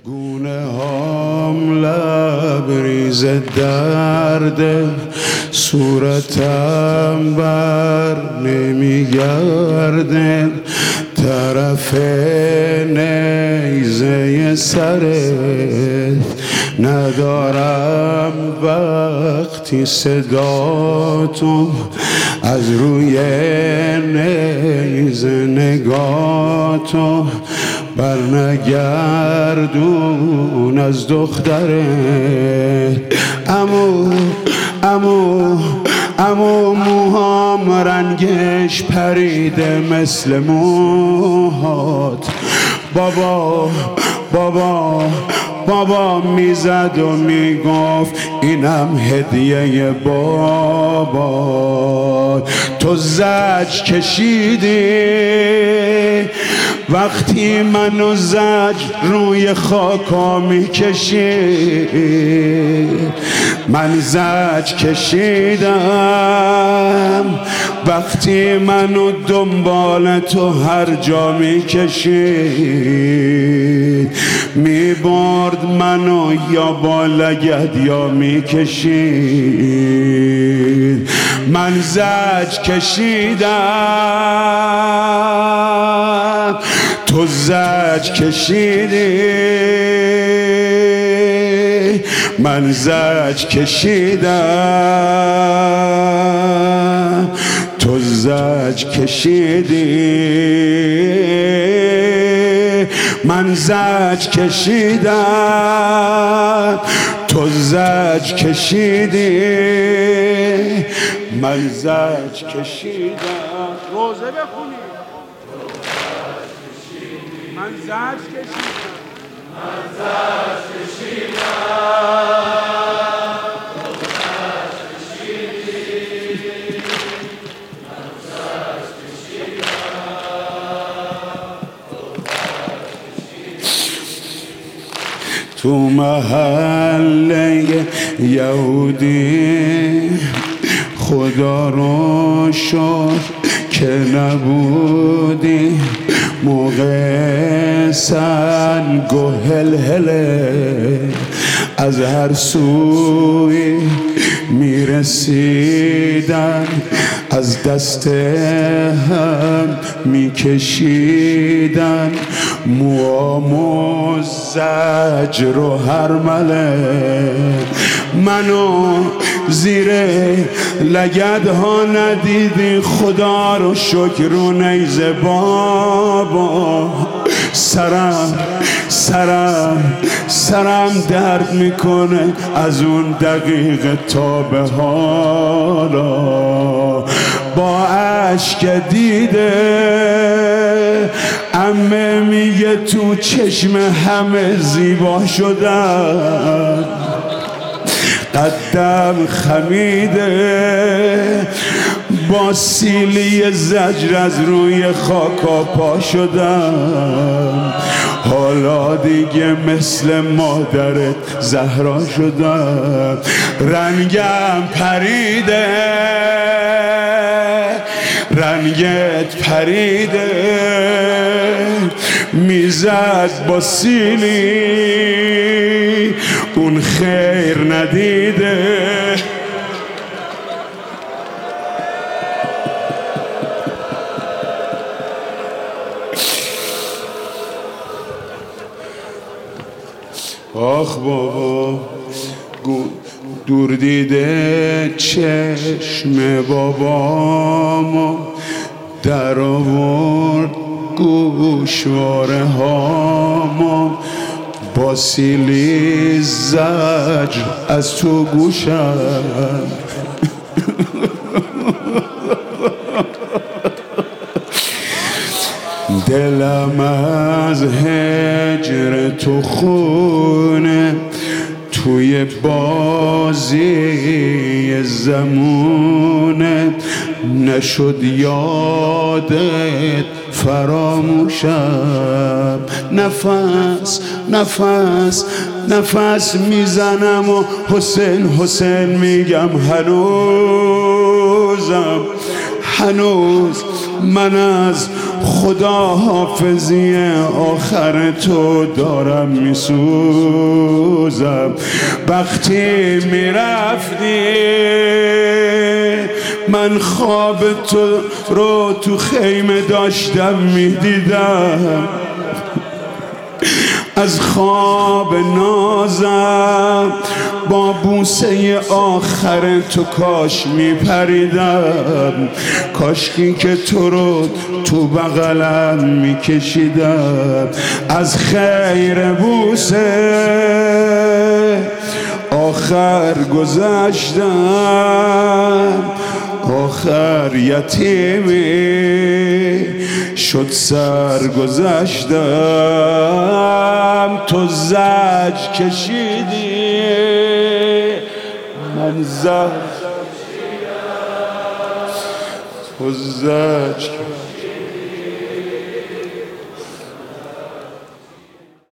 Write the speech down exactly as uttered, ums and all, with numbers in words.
گونه هام لبریز درده، صورتم بر نمیگرده، طرف نیزه سرت ندارم وقتی صدا تو از روی نیزه نگاه تو بر نگردون از دخترت. امو امو امو موهام رنگش پریده مثل موهات، بابا بابا بابا میزد و میگفت اینم هدیه بابا. تو زج کشیدی وقتی منو زج روی خاکا میکشید، من زج کشیدم وقتی منو دنبال تو هر جا میکشید، میبرد منو یا با لگد یا میکشید. من زج کشیدم تو زج کشیدی، من زج کشیدم تو زج کشیدی، من زج کشیدم تو زج کشیدی، من زج کشیدم. روزه بخونی. من زج کشیدم، من زج کشیدم. تو محله یهودی خدا رو شکر که نبودی، موقع سنگ و هلهله از هر سوی میرسیدن، از دست هم میکشیدن، موامو زجر و هرمله منو زیر لگد ها ندیدی، خدا رو شکر و نیزه بابا. سرم سرم سرم درد میکنه از اون دقیقه تا به حالا، با عشق دیده عمه میگه تو چشم همه زیبا شدن، قدم خمیده با سیلی زجر از روی خاکا پا شدم، حالا دیگه مثل مادرت زهرا شدم. رنگم پریده رنگت پریده، میزد با سیلی اون خیر ندیده. آخ بابا دور دیده چشم بابامو در آورد گوشواره هامو، با سیلی زجر از تو گوشم دلم از هجر تو خونه، توی بازی زمونه نشد یادت فراموشم. نفس نفس نفس میزنم و حسین حسین میگم، هنوزم هنوز من از خدا حافظی آخر تو دارم میسوزم. وقتی میرفتی من خواب تو رو تو خیمه داشتم میدیدم، از خواب نازم با بوسه آخر تو کاش میپریدم، کاشکی که تو رو تو بغلم میکشیدم. از خیر بوسه آخر گذشتم، آخر یتیمی شد سر گذشتم. تو زج کشیدی من زج، تو زج